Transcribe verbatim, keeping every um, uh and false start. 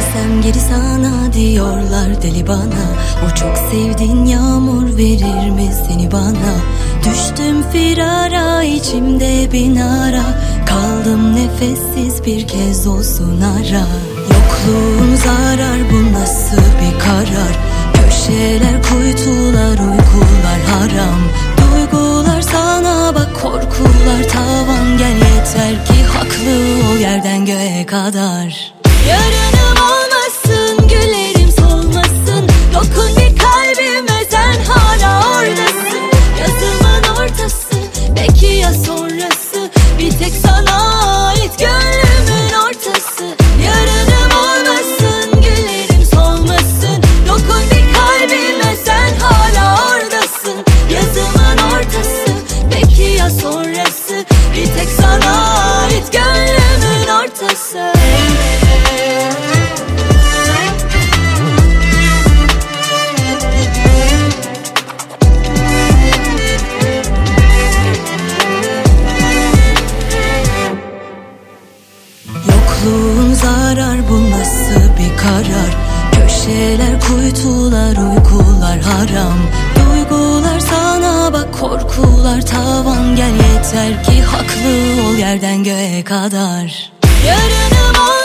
Dönsem geri sana diyorlar deli bana. O çok sevdiğin yağmur verir mi seni bana? Düştüm firara, içimde bin ara. Kaldım nefessiz, bir kez olsun ara. Yokluğun zarar, bu nasıl bir karar? Köşeler, kuytular, uykular haram. Duygular sana bak, korkular tavan. Gel yeter ki haklı ol, yerden göğe kadar. Yarınım olmasın, güllerim solmasın. Dokun bir kalbime, sen hala oradasın. Yazımın ortası, peki ya sonrası? Bir tek sana ait gönlümün ortası. Yarınım olmasın, güllerim solmasın. Dokun bir kalbime, sen hala oradasın. Yazımın ortası, peki ya sonrası? Bir tek sana ait gönlümün ortası. Yokluğun zarar, bu nasıl bir karar? Köşeler, kuytular, uykular haram. Duygular sana bak, korkular tavan. Gel yeter ki haklı ol, yerden göğe kadar. Yarınım ol